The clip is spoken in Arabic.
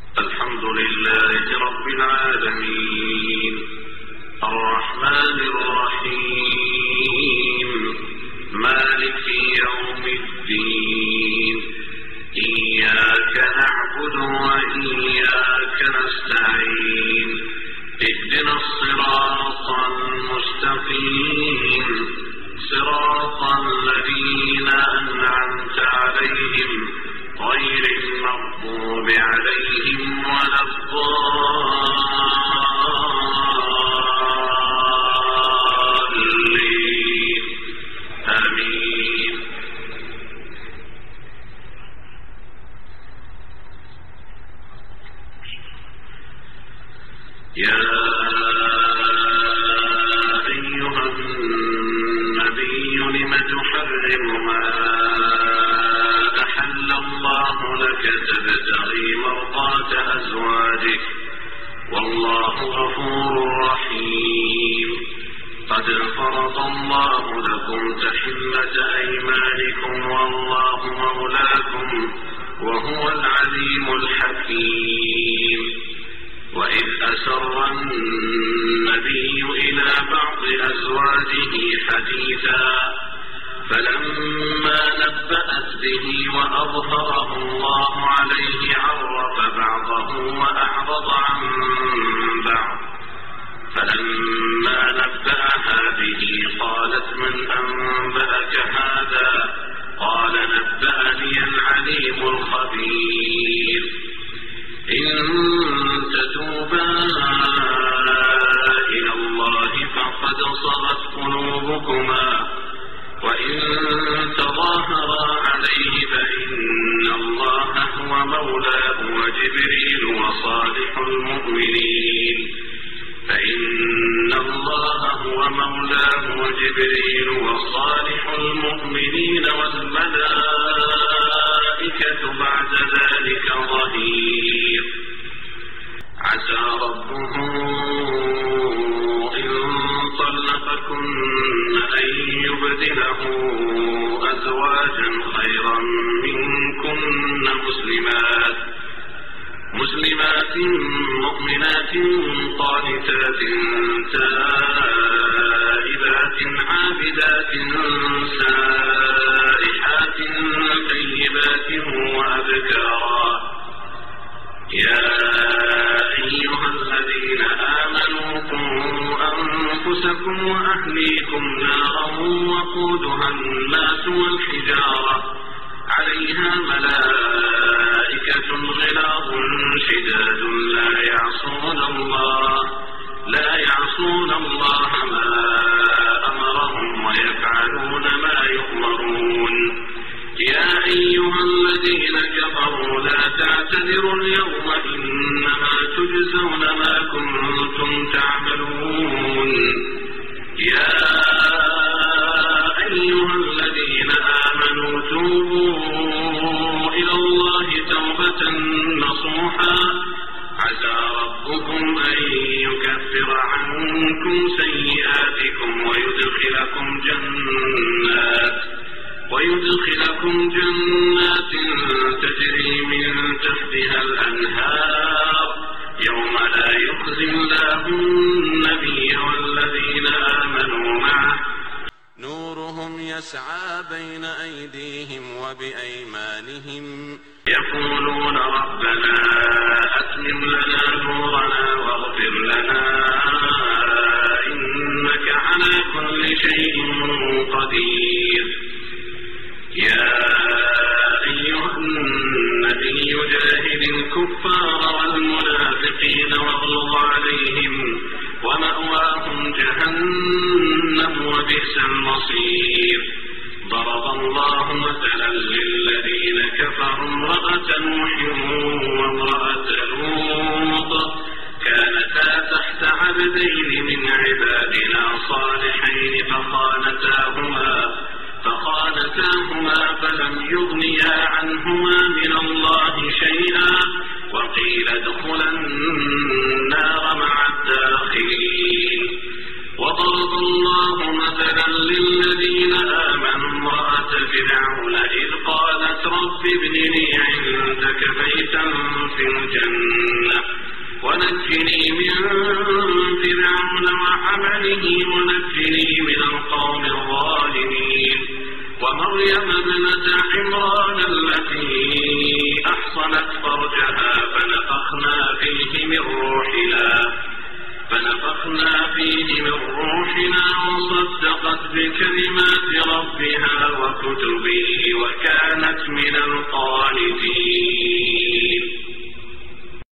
الحمد لله رب العالمين الرحمن الرحيم مالك يوم الدين إياك نعبد وإياك نستعين اهدنا الصراط المستقيم صراط الذين أنعمت عليهم غير المغضوب عليهم ولا الضالين آمين. يا أيها النبي لم تحرم ما أحل الله لك تبتغي مرضات أزواجك والله غفور رحيم. قد فرض الله لكم تحلة أيمانكم والله مولاكم وهو العليم الحكيم. وإذ أسر النبي إلى بعض أزواجه حديثا فلما نبأت به وأظهره الله عليه عرف بعضه وأعرض عن بعض. فلما نبأها به قالت من أنبأك هذا قال نبأني العليم الخبير. إن تتوبا إلى الله فقد صغت قلوبكما وإن تظاهرا عليه فإن الله هو مولاه وجبريل وصالح المؤمنين والملائكة بعد ذلك ظهير. عسى ربه إن طلقكن أن يبدله أزواجا خيرا منكن مسلمات مؤمنات قانتات تائبات عابدات سائحات طيبات وأبكارا. يا أيها الذين آمنوا قوا أنفسكم وأهليكم نارا وقودها الناس والحجارة عليها ملائكة غلاظ شداد لا يعصون الله ما أمرهم ويفعلون ما يؤمرون. يا أيها الذين كفروا لا تعتذروا اليوم إنما تجزون ما كنتم تعملون. يا أيها الذين آمنوا توبوا إلى الله توبة نصوحا عسى ربكم أن يكفر عنكم سيئاتكم ويدخلكم جنات تجري من تحتها الأنهار يوم لا يخزي الله النبي والذين آمنوا معه نورهم يسعى بين أيديهم وبأيمانهم يقولون ربنا أتمم لنا نورنا واغفر لنا إنك على كل شيء قدير. يا أيها النبي جاهد الكفار والمنافقين واغلظ عليهم ومأواهم جهنم وبئس المصير. ضرب الله مثلا للذين كفروا امرأة نوح وامرأة لوط كانتا تحت عبدين من عبادنا صالحين فخانتاهما فلم يغنيا عنهما من الله شيئا وقيل ادخلا النار مع الداخلين. وضرب الله مثلا للذين آمنوا امرأة فرعون إذ قالت رب ابن لي عندك بيتا في الجنة ونجني من فرعون وعمله ونجني من القوم الظالمين ومريم ابنة عمران التي أحصنت فرجها فنفخنا فيه من روحنا وصدقت بكلمات ربها وكتبه وكانت من القانتين